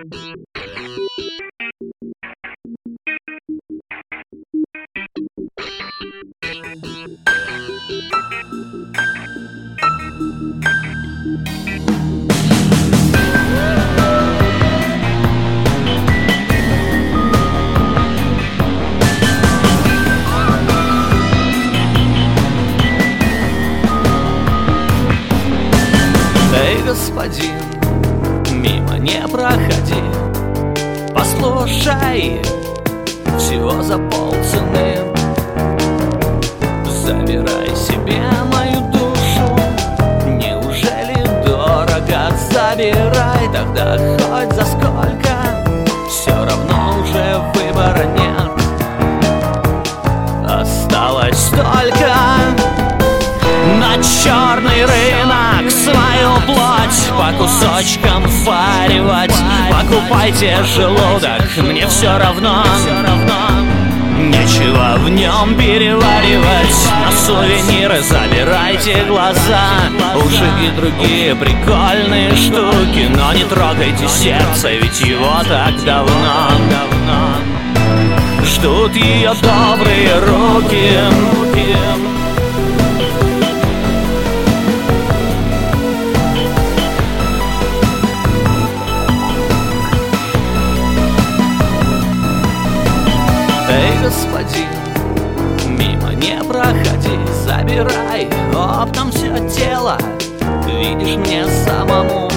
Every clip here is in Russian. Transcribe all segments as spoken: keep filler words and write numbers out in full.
Эй, господин, мимо не проходи, послушай, всего за полцены. Забирай себе мою душу, неужели дорого? Забирай тогда хоть за сколько, все равно уже выбора нет. Осталось только на черный рынок свою плоть по кусочкам варивать. Покупайте желудок, мне все равно, нечего в нем переваривать. На сувениры забирайте глаза, уши и другие прикольные штуки, но не трогайте сердце, ведь его так давно ждут ее добрые руки. Эй, господин, мимо не проходи, забирай оптом все тело. Видишь, мне самому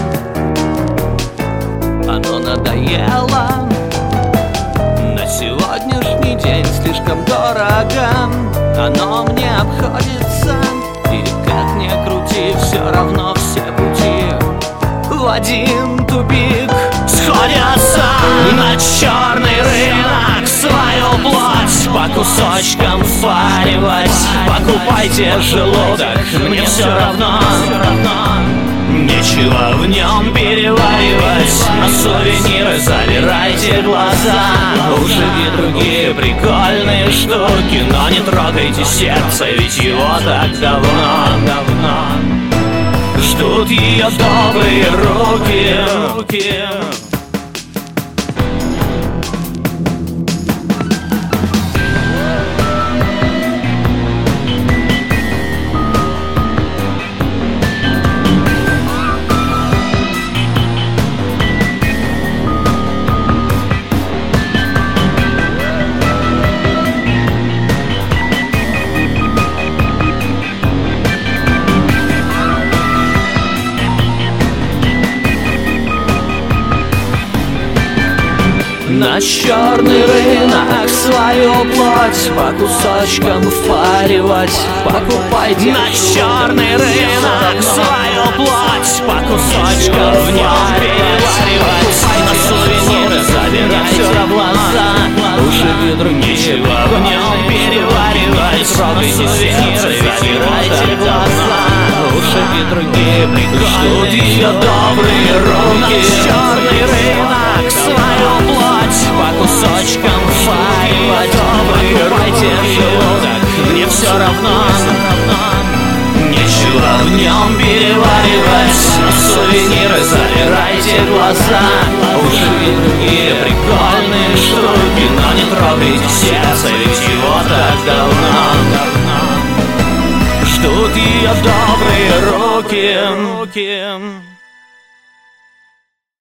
оно надоело. На сегодняшний день слишком дорого оно мне обходится, и как ни крути, все равно все пути в один тупик сходятся. На черный рынок свою плоть по кусочкам варивать. Покупайте желудок, мне все равно, нечего в нем переваривать. На сувениры забирайте глаза, уши и другие прикольные штуки, но не трогайте сердце, ведь его так давно ждут ее добрые руки. На черный рынок свою плоть по кусочкам варивать. Покупайте на черный рынок свою плоть по кусочкам в нем переваривать. На сувениры забирайте глаза, уши и другие, нечего в нем переваривать. Трогайте сердце, забирайте глаза, уши и другие ждут ее добрые руки. На черный рынок свою плоть по кусочкам варивать. Покупайте желудок, мне все равно, нечего в нем переваривать. На сувениры забирайте глаза, уши и другие прикольные штуки, но не трогайте сердце, ведь его так давно ждут ее добрые руки.